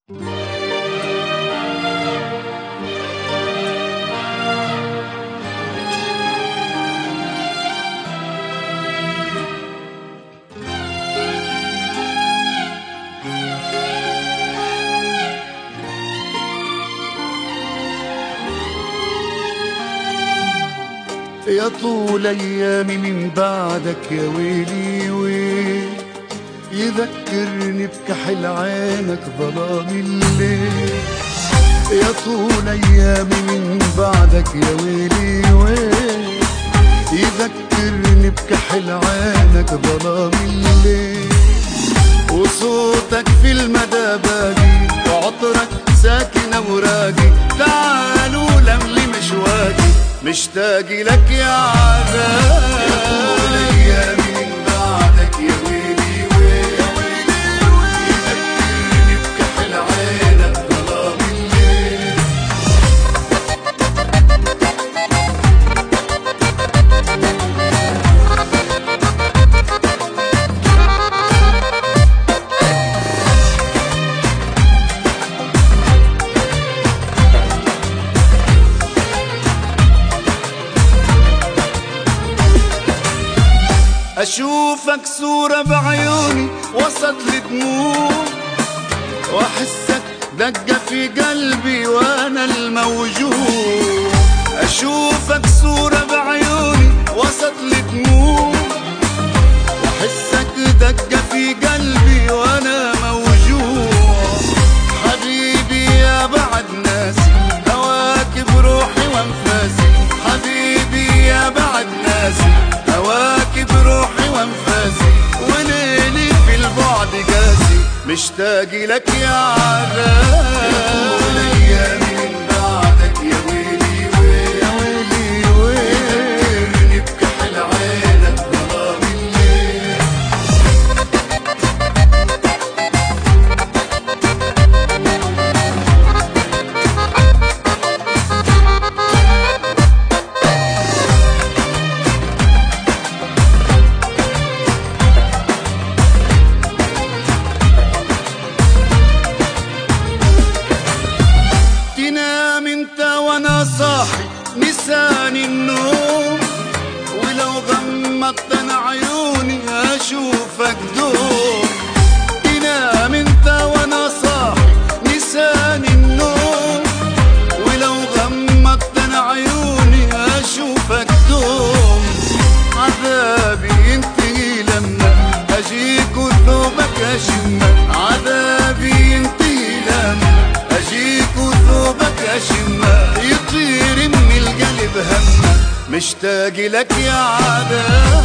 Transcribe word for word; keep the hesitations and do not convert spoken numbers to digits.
يا طول ايامي من بعدك يا ويلي ويل، يذكرني بكحل عينك ظلام الليل. يا طول ايامي من بعدك يا ويلي ويل، يذكرني بكحل عينك ظلام الليل. وصوتك في المدى باقي، وعطرك ساكن اوراقي. تعالوا لملي مشواقي، مشتاق لك يا عذاب. يا طول ايامي من بعدك يا ويلي ويل، يذكرني بكحل عينك ظلام الليل. أشوفك صورة بعيوني وسط الدموع، وأحسك دقة في قلبي وأنا الموجوع. أشوفك صورة بعيوني وسط الدموع، وأحسك دقة في قلبي وأنا موجوع. حبيبي يا بعد ناسي، هواك بروحي وانفاسي. حبيبي يا بعد ناسي، هواك بروحي وانفاسي. وليلي في البعد قاسي، مشتاق لك يا عذاب. يا طول ايامي من بعدك يا ويلي ويل، يا ويلي ويل، يذكرني بكحل عينك ظلام الليل. تنام انت وانا صاحي نساني النوم، ولو غمضت انا عيوني اشوفك دوم. تنام انت وانا صاحي نساني النوم، ولو غمضت انا عيوني اشوفك دوم. عذابي ينتهي لما اجيك وثوبك اشمك. عذابي ينتهي لما اجيك وثوبك اشمك. يطير من القلب همك، مشتاق لك يا عذاب.